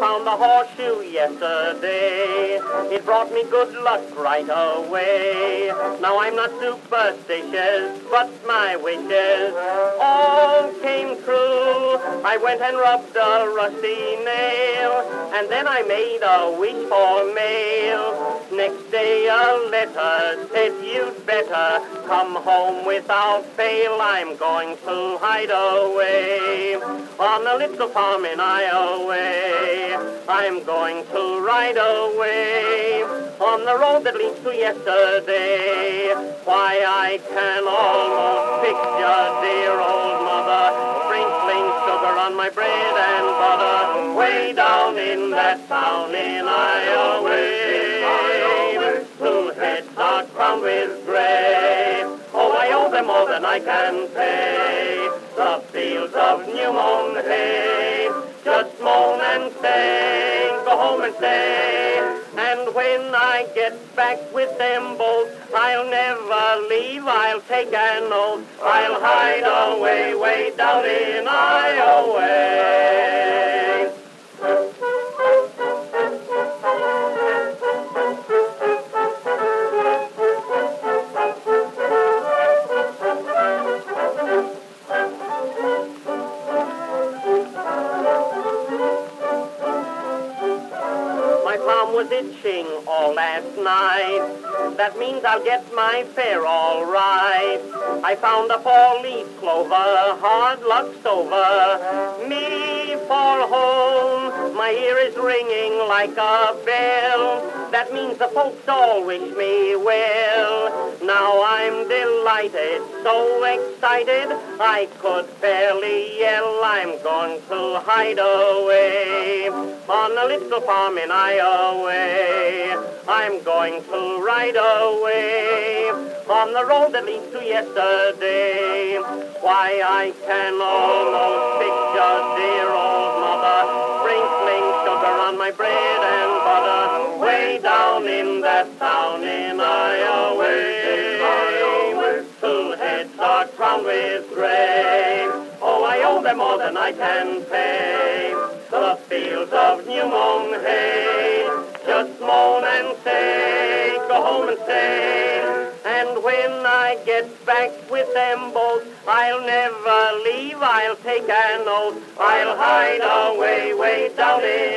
found the horseshoe yesterday. It brought me good luck right away. Now I'm not superstitious, but my wishes all came true. I went and rubbed a rusty nail, and then I made a wish for mail. Next day a letter said you'd better come home without fail. I'm going to hide away on a little farm in Iowa. I'm going to ride away on the road that leads to yesterday. Why, I can almost picture dear old mother sprinkling sugar on my bread and butter way down in that town in Iowa. Two heads are crowned with gray. Oh, I owe them more than I can pay. The fields of new mown hay, just moan and say, go home and stay. And when I get back with them both, I'll never leave, I'll take an oath. I'll hide away, way down in Iowa. My palm was itching all last night. That means I'll get my fare all right. I found a four-leaf clover, hard luck's over. Me for home, my ear is ringing like a bell. That means the folks all wish me well. Now I'm delighted, so excited, I could barely yell. I'm going to hide away on a little farm in Iowa. I'm going to ride away on the road that leads to yesterday. Why, I can almost picture dear old mother sprinkling sugar on my bread and butter way down in that town in Iowa. Two heads are crowned with gray. Oh, I owe them more than I can pay. The fields of new mown hay, just moan and say, go home and stay. And when I get back with them both, I'll never leave, I'll take an oath. I'll hide away, way down in